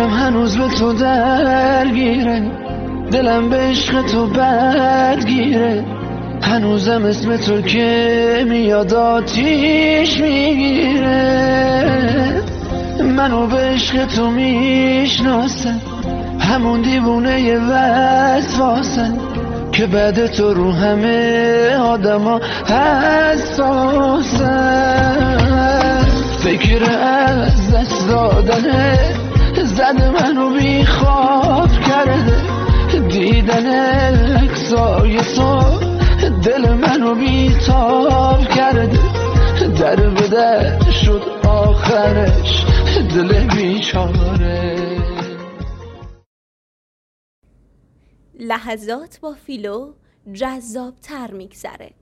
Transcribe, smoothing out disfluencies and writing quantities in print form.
هنوز به تو درگیره، دلم به عشق تو بدگیره، هنوزم اسم تو که میاد آتیش میگیره. منو به عشق تو میشناسن، همون دیوونه ی وسواسن که بعد تو رو همه آدما حساسن. فکر از دست دادنه زده منو بی خواب کرده، دیدن اکسای تو دل منو بی تاب کرده، در به در شد آخرش دل بیچاره. لحظات با فیلو جذاب تر میگذره.